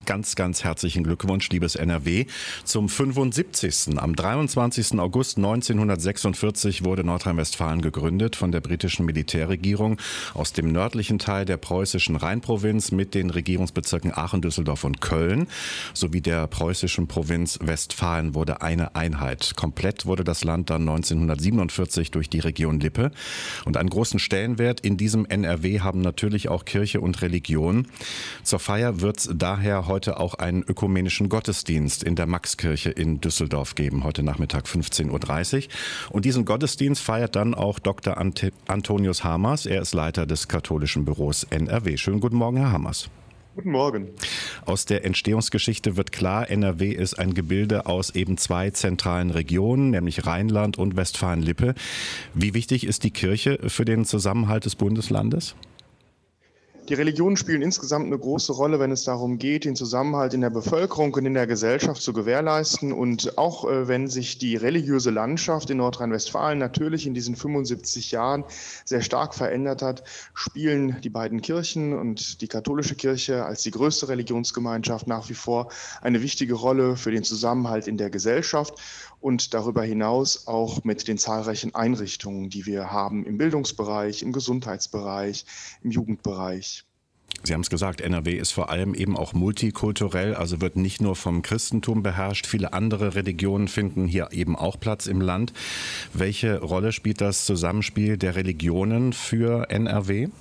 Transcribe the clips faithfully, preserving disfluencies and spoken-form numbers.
ganz, ganz herzlichen Glückwunsch, liebes N R W, zum fünfundsiebzigsten Am dreiundzwanzigsten August neunzehnhundertsechsundvierzig wurde Nordrhein-Westfalen gegründet von der britischen Militärregierung. Aus dem nördlichen Teil der preußischen Rheinprovinz mit den Regierungsbezirken Aachen, Düsseldorf und Köln sowie der preußischen Provinz Westfalen wurde eine Einheit. Komplett wurde das Land dann neunzehnhundertsiebenundvierzig durch die Region Lippe. Und einen großen Stellenwert in diesem N R W haben natürlich auch Kirche und Religion. Zur Feier wird es daher heute auch einen ökumenischen Gottesdienst in der Maxkirche in Düsseldorf geben, heute Nachmittag fünfzehn Uhr dreißig. Und diesen Gottesdienst feiert dann auch Doktor Ant- Antonius Hamers. Er ist Leiter des katholischen Büros N R W. Schönen guten Morgen, Herr Hamers. Guten Morgen. Aus der Entstehungsgeschichte wird klar, N R W ist ein Gebilde aus eben zwei zentralen Regionen, nämlich Rheinland und Westfalen-Lippe. Wie wichtig ist die Kirche für den Zusammenhalt des Bundeslandes? Die Religionen spielen insgesamt eine große Rolle, wenn es darum geht, den Zusammenhalt in der Bevölkerung und in der Gesellschaft zu gewährleisten. Und auch äh, wenn sich die religiöse Landschaft in Nordrhein-Westfalen natürlich in diesen fünfundsiebzig Jahren sehr stark verändert hat, spielen die beiden Kirchen und die katholische Kirche als die größte Religionsgemeinschaft nach wie vor eine wichtige Rolle für den Zusammenhalt in der Gesellschaft und darüber hinaus auch mit den zahlreichen Einrichtungen, die wir haben im Bildungsbereich, im Gesundheitsbereich, im Jugendbereich. Sie haben es gesagt, N R W ist vor allem eben auch multikulturell, also wird nicht nur vom Christentum beherrscht. Viele andere Religionen finden hier eben auch Platz im Land. Welche Rolle spielt das Zusammenspiel der Religionen für N R W?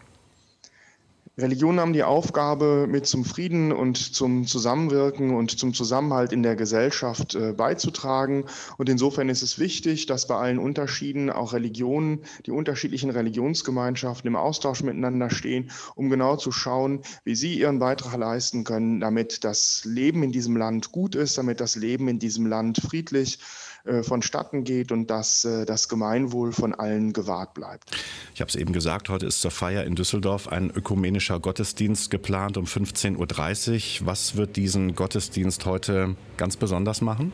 Religionen haben die Aufgabe, mit zum Frieden und zum Zusammenwirken und zum Zusammenhalt in der Gesellschaft äh, beizutragen. Und insofern ist es wichtig, dass bei allen Unterschieden auch Religionen, die unterschiedlichen Religionsgemeinschaften im Austausch miteinander stehen, um genau zu schauen, wie sie ihren Beitrag leisten können, damit das Leben in diesem Land gut ist, damit das Leben in diesem Land friedlich äh, vonstatten geht und dass äh, das Gemeinwohl von allen gewahrt bleibt. Ich habe es eben gesagt, heute ist zur Feier in Düsseldorf ein ökumenischer Gottesdienst geplant um fünfzehn Uhr dreißig. Was wird diesen Gottesdienst heute ganz besonders machen?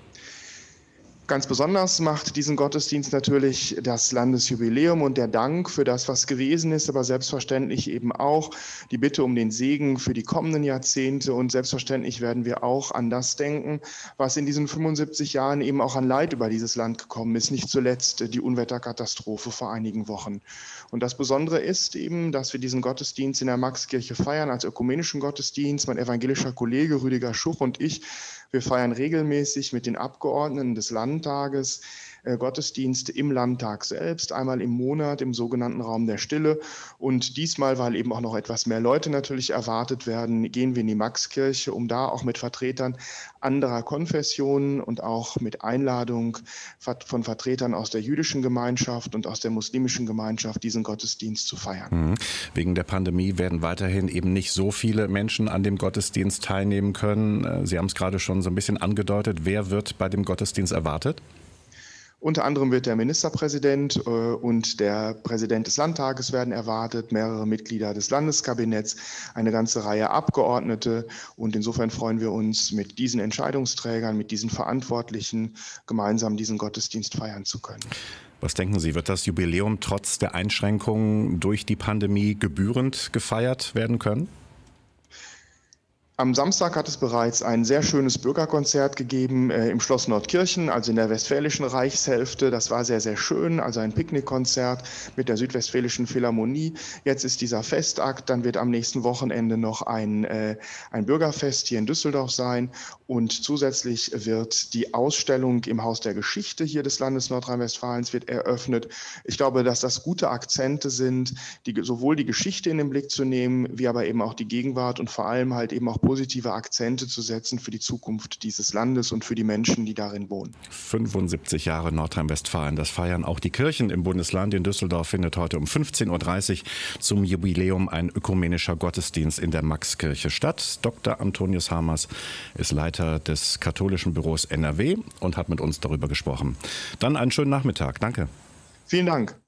Ganz besonders macht diesen Gottesdienst natürlich das Landesjubiläum und der Dank für das, was gewesen ist, aber selbstverständlich eben auch die Bitte um den Segen für die kommenden Jahrzehnte. Und selbstverständlich werden wir auch an das denken, was in diesen fünfundsiebzig Jahren eben auch an Leid über dieses Land gekommen ist, nicht zuletzt die Unwetterkatastrophe vor einigen Wochen. Und das Besondere ist eben, dass wir diesen Gottesdienst in der Maxkirche feiern als ökumenischen Gottesdienst. Mein evangelischer Kollege Rüdiger Schuch und ich, wir feiern regelmäßig mit den Abgeordneten des Landtages äh, Gottesdienste im Landtag selbst, einmal im Monat im sogenannten Raum der Stille. Und diesmal, weil eben auch noch etwas mehr Leute natürlich erwartet werden, gehen wir in die Maxkirche, um da auch mit Vertretern anderer Konfessionen und auch mit Einladung von Vertretern aus der jüdischen Gemeinschaft und aus der muslimischen Gemeinschaft diesen Gottesdienst zu feiern. Mhm. Wegen der Pandemie werden weiterhin eben nicht so viele Menschen an dem Gottesdienst teilnehmen können. Sie haben es gerade schon so ein bisschen angedeutet. Wer wird bei dem Gottesdienst erwartet? Unter anderem wird der Ministerpräsident äh, und der Präsident des Landtages werden erwartet, mehrere Mitglieder des Landeskabinetts, eine ganze Reihe Abgeordnete. Und insofern freuen wir uns, mit diesen Entscheidungsträgern, mit diesen Verantwortlichen gemeinsam diesen Gottesdienst feiern zu können. Was denken Sie, wird das Jubiläum trotz der Einschränkungen durch die Pandemie gebührend gefeiert werden können? Am Samstag hat es bereits ein sehr schönes Bürgerkonzert gegeben äh, im Schloss Nordkirchen, also in der westfälischen Reichshälfte. Das war sehr, sehr schön, also ein Picknickkonzert mit der Südwestfälischen Philharmonie. Jetzt ist dieser Festakt, dann wird am nächsten Wochenende noch ein, äh, ein Bürgerfest hier in Düsseldorf sein. Und zusätzlich wird die Ausstellung im Haus der Geschichte hier des Landes Nordrhein-Westfalens wird eröffnet. Ich glaube, dass das gute Akzente sind, die, sowohl die Geschichte in den Blick zu nehmen, wie aber eben auch die Gegenwart und vor allem halt eben auch positive Akzente zu setzen für die Zukunft dieses Landes und für die Menschen, die darin wohnen. fünfundsiebzig Jahre Nordrhein-Westfalen, das feiern auch die Kirchen im Bundesland. In Düsseldorf findet heute um fünfzehn Uhr dreißig zum Jubiläum ein ökumenischer Gottesdienst in der Maxkirche statt. Doktor Antonius Hamers ist Leiter des katholischen Büros N R W und hat mit uns darüber gesprochen. Dann einen schönen Nachmittag. Danke. Vielen Dank.